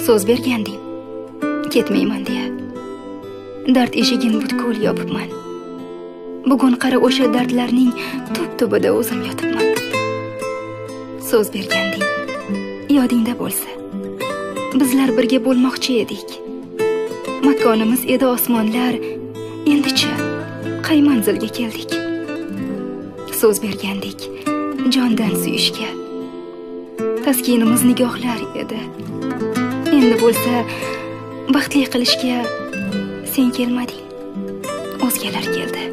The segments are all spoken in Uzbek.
so'z bergandim ketmayman deya. Dard eshigin butkul yopibman. Bugun qara o'sha dardlarning tub-tubida o'zim yotibman. So'z bergandim, yodingda bo'lsa. Bizlar birga bo'lmoqchi edik. Makonimiz edi osmonlar, endicha qay manzilga keldik? So'z bergandik jondan suyishga. Taskinimiz nigohlar edi. Endi bo'lsa baxtli qilishga sen kelmading, o'zgalar keldi.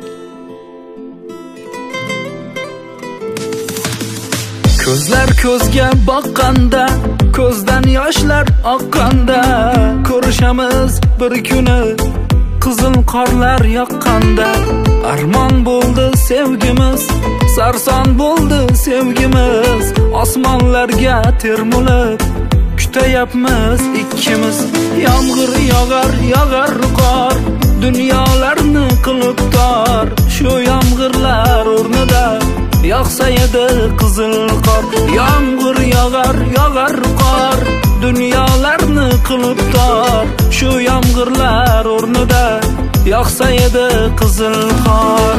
Ko'zlar ko'zga boqqanda, ko'zdan yoshlar oqqanda, ko'rishamiz bir kuni qizil qorlar yoqqanda. Armon bo'ldi sevgimiz, sarson bo'ldi sevgimiz, osmonlarga termulib kutayapmiz ikkimiz. Yomg'ir yog'ar, yog'ar qor, dunyolarni qilib tor. Shu yomg'irlar o'rnida yog'sa edi qizil qor. Yomg'ir yog'ar, yog'ar qor, dunyolarni qilib tor. Shu yomg'irlar o'rnida yog'sa edi qizil qor.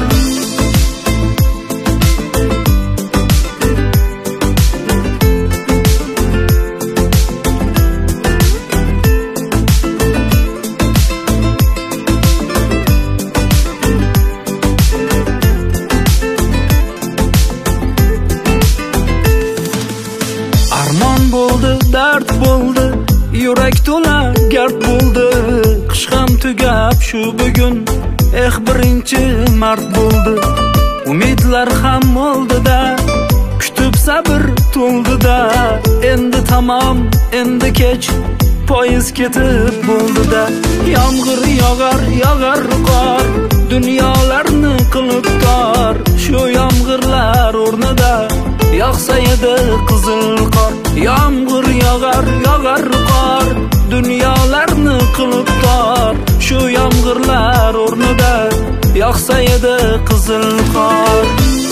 Dard bo'ldi, yurak to'la gard bo'ldi. Qish ham tugab shu bugun, birinchi mart bo'ldi. Umidlar ham o'ldi-da, kutib sabr to'ldi-da. Endi tamom, endi kech, poyiz ketib bo'ldi-da. Yomg'ir yog'ar, yog'ar qor, dunyolarni qilib tor. Shu yomg'irlar o'rnida yog'sa edi qizil qor. Yomg'ir yog'ar, yog'ar qor, dunyolarni qilib tor. Shu yomg'irlar o'rnida yog'sa edi qizil qor.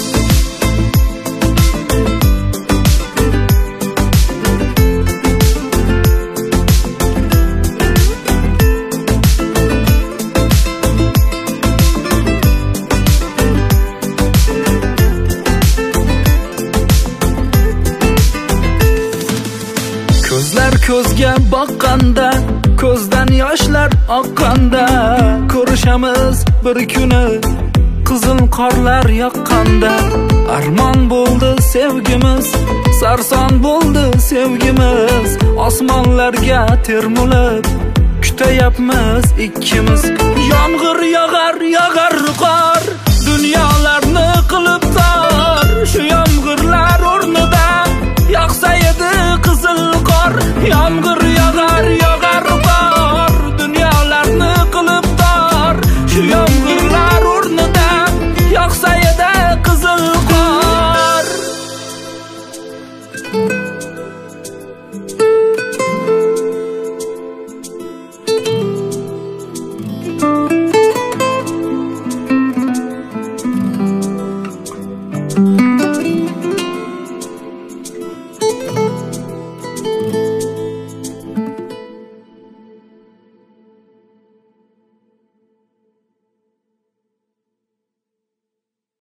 Ko'zlar ko'zga boqqanda, ko'zdan yoshlar oqqanda, ko'rishamiz bir kuni qizil qorlar yoqqanda. Armon bo'ldi sevgimiz, sarson bo'ldi sevgimiz, osmonlarga termulib kutayapmiz ikkimiz. Yomg'ir yog'ar, yog'ar qor, dunyolarni qilib tor. Shu yomg'irlar o'rnida yog'sa